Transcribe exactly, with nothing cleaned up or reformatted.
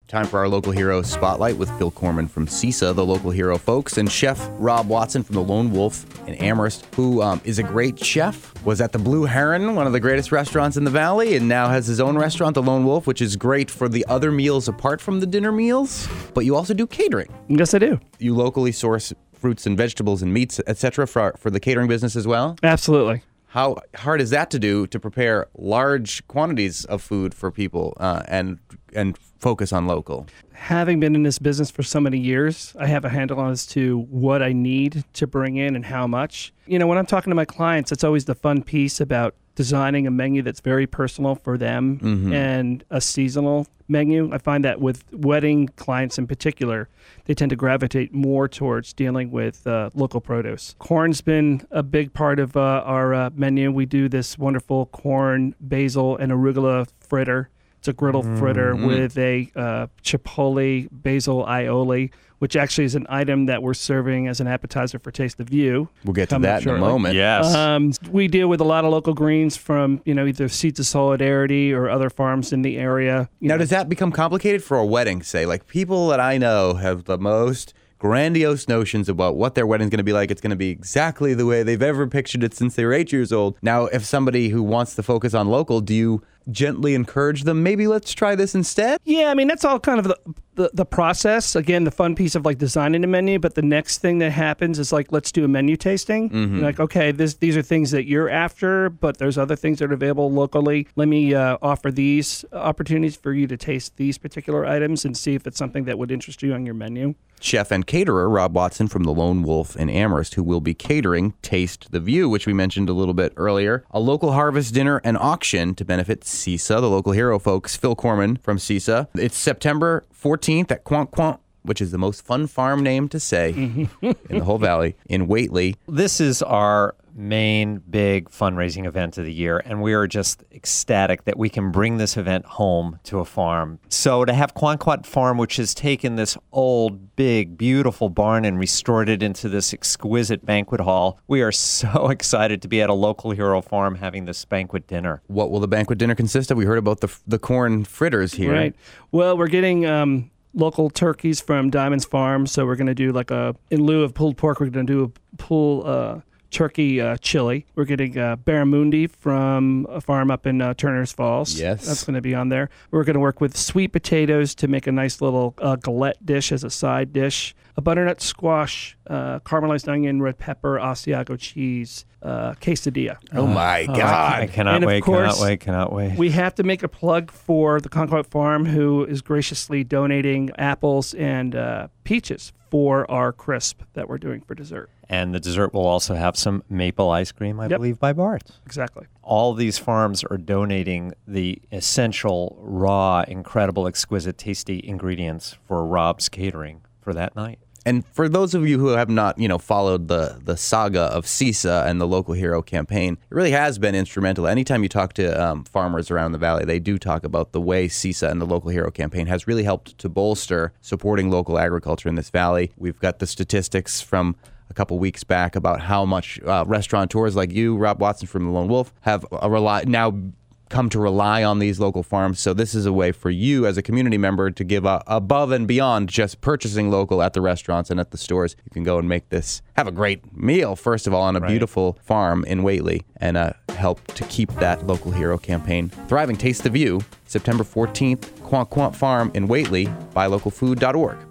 Time for our Local Hero Spotlight with Phil Corman from CISA, the Local Hero folks, and Chef Rob Watson from the Lone Wolf in Amherst, who um, is a great chef, was at the Blue Heron, one of the greatest restaurants in the Valley, and now has his own restaurant, the Lone Wolf, which is great for the other meals apart from the dinner meals. But you also do catering. Yes, I do. You locally source fruits and vegetables and meats, et cetera, for, for the catering business as well? Absolutely. How hard is that to do, to prepare large quantities of food for people uh, and and focus on local? Having been in this business for so many years, I have a handle on as to what I need to bring in and how much. You know, when I'm talking to my clients, it's always the fun piece about designing a menu that's very personal for them mm-hmm. and a seasonal menu. I find that with wedding clients in particular, they tend to gravitate more towards dealing with uh, local produce. Corn's been a big part of uh, our uh, menu. We do this wonderful corn, basil, and arugula fritter. It's a griddle mm-hmm. fritter with a uh, chipotle basil aioli, which actually is an item that we're serving as an appetizer for Taste of You. We'll get to that in a moment. Yes. Um, we deal with a lot of local greens from, you know, either Seeds of Solidarity or other farms in the area. You now, know. Does that become complicated for a wedding, say? Like, people that I know have the most grandiose notions about what their wedding's going to be like. It's going to be exactly the way they've ever pictured it since they were eight years old. Now, if somebody who wants to focus on local, do you gently encourage them, maybe let's try this instead? Yeah, I mean, that's all kind of the, the the process. Again, the fun piece of like designing a menu, but the next thing that happens is like, let's do a menu tasting. Mm-hmm. You're like, okay, this these are things that you're after, but there's other things that are available locally. Let me uh, offer these opportunities for you to taste these particular items and see if it's something that would interest you on your menu. Chef and caterer Rob Watson from the Lone Wolf in Amherst, who will be catering Taste the View, which we mentioned a little bit earlier, a local harvest dinner and auction to benefit CISA, the Local Hero folks. Phil Corman from CISA. It's September fourteenth at Quant Quant, which is the most fun farm name to say in the whole valley, in Whately. This is our main big fundraising event of the year, and we are just ecstatic that we can bring this event home to a farm. So to have Quant Quant Farm, which has taken this old, big, beautiful barn and restored it into this exquisite banquet hall, we are so excited to be at a Local Hero farm having this banquet dinner. What will the banquet dinner consist of? We heard about the the corn fritters here. Right. Well, we're getting um, local turkeys from Diamonds Farm, so we're going to do like a, in lieu of pulled pork, we're going to do a pulled uh, turkey uh, chili. We're getting uh, barramundi from a farm up in uh, Turner's Falls. Yes. That's going to be on there. We're going to work with sweet potatoes to make a nice little uh, galette dish as a side dish. A butternut squash, uh, caramelized onion, red pepper, Asiago cheese, uh, quesadilla. Oh, my Oh, God. I cannot And of wait, course, cannot wait, cannot wait. We have to make a plug for the Concord Farm, who is graciously donating apples and uh, peaches for our crisp that we're doing for dessert. And the dessert will also have some maple ice cream, I Yep. believe, by Bart. Exactly. All these farms are donating the essential, raw, incredible, exquisite, tasty ingredients for Rob's catering for that night. And for those of you who have not, you know, followed the the saga of CISA and the Local Hero campaign, it really has been instrumental. Anytime you talk to um, farmers around the valley, they do talk about the way CISA and the Local Hero campaign has really helped to bolster supporting local agriculture in this valley. We've got the statistics from a couple weeks back about how much uh, restaurateurs like you, Rob Watson from the Lone Wolf, have a rely now come to rely on these local farms. So this is a way for you as a community member to give uh, above and beyond just purchasing local at the restaurants and at the stores. You can go and make this, have a great meal, first of all, on a Right. beautiful farm in Whately, and uh, help to keep that Local Hero campaign thriving. Taste the View, September fourteenth, Quant Quant Farm in Whately, buy local food dot org.